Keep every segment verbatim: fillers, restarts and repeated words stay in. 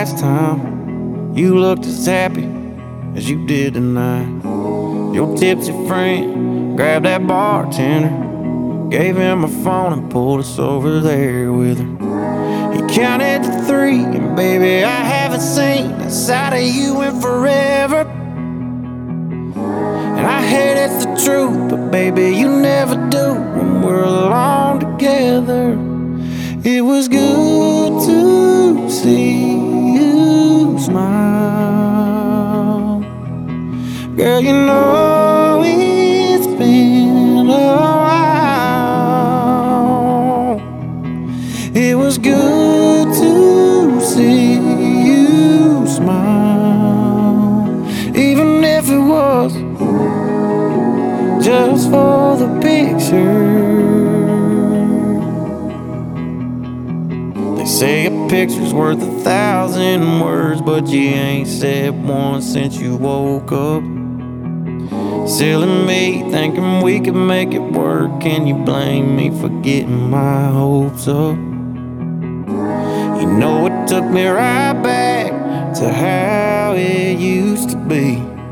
last time you looked as happy as you did tonight. Your tipsy friend grabbed that bartender, gave him a phone and pulled us over there with her. He counted to three, and baby, I haven't seen a side of you in forever. And I hate it's the truth, but baby, you never do when we're alone together. It was good to see you smile. Girl, you know it's been a while. It was good to see you smile, even if it was just for the picture. They say a picture's worth a thousand words, but you ain't said one since you woke up. Silly me, thinking we could make it work. Can you blame me for getting my hopes up? You know it took me right back to how it used to be.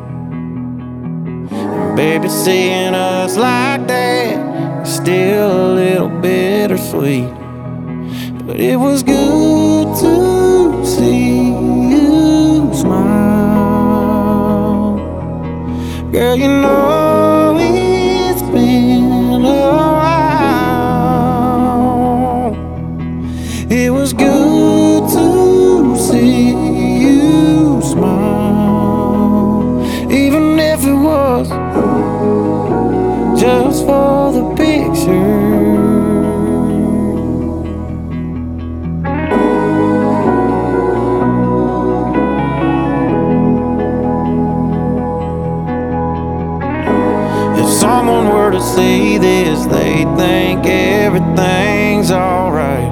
And baby, seeing us like that is still a little bittersweet. But it was good to see you smile. Girl, you know it's been a while. It was good to see you smile, even if it was just for the picture. Someone were to see this, they'd think everything's alright.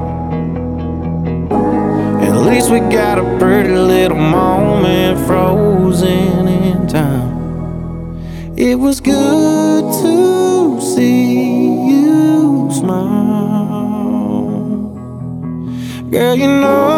At least we got a pretty little moment frozen in time. It was good to see you smile. Girl, you know